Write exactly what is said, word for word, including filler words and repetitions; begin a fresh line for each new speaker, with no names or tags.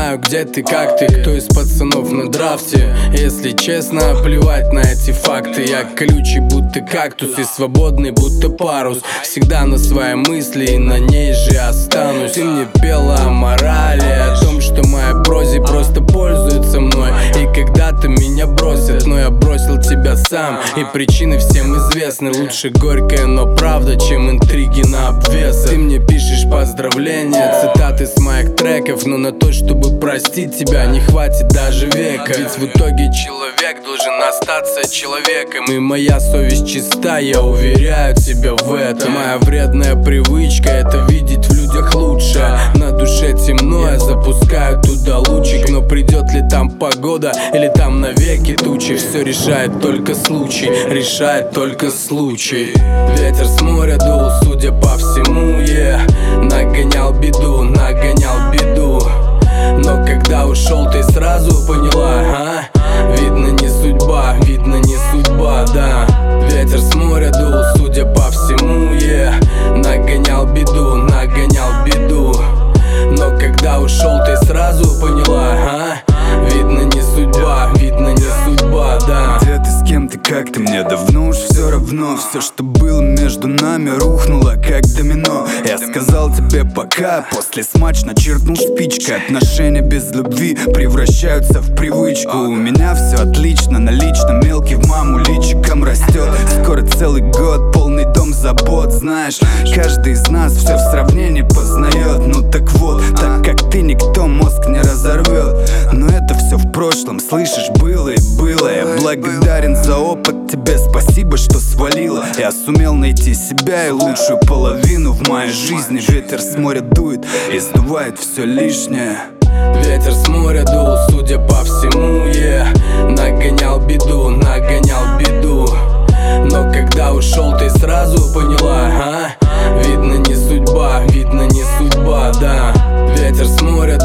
знаю, где ты, как ты, кто из пацанов на драфте. Если честно, плевать на эти факты. Я колючий, будто кактус, и свободный, будто парус. Всегда на своей мысли, и на ней же останусь. Ты мне пела о морали, о том, что моя брози просто пользуются мной. И когда-то меня бросят, но я бросил тебя сам. И причины всем известны. Лучше горькая, но правда, чем интриги на обвесах. Ты мне пишешь поздравления, цитаты с моих треков, но на то, чтобы простить тебя, не хватит даже века. Ведь в итоге человек должен остаться человеком. И моя совесть чиста, я уверяю тебя в этом. Моя вредная привычка — это видеть в людях лучше. На душе темно, я запускаю туда лучик. Но придет ли там погода или там навеки тучи, все решает только случай, решает только случай. Ветер с моря дул, судя по всему, yeah. Нагонял беду, нагонял беду. Но когда ушел, ты сразу поняла, а? Видно, не судьба, видно, не судьба, да. Ветер с моря дул, судя по всему, yeah. Нагонял беду, нагонял беду. Но когда ушел, ты сразу поняла, а? Видно, не судьба, видно, не судьба, да.
Где ты, с кем ты, как ты, мне давно уж все равно. Все, что было между нами, рухнуло как домино. Я сказал тебе пока, после смачно чиркнул спичкой. Отношения без любви превращаются в привычку. У меня все отлично, налично, мелкий в маму личиком растет. Скоро целый год, полный дом забот. Знаешь, каждый из нас все в сравнении познает. Ну так вот, так как ты, никто мозг не разорвет. Но это все в прошлом, слышишь, было и было. Я благодарен за опыт, тебе спасибо, что свалила. Я сумел найти себя и лучшую половину в моей жизни. Ветер с моря дует и сдувает все лишнее.
Ветер с моря дул, судя по всему, yeah. Нагонял беду, нагонял беду. Но когда ушел, ты сразу поняла, а? Видно, не судьба, видно, не судьба, да. Ветер с моря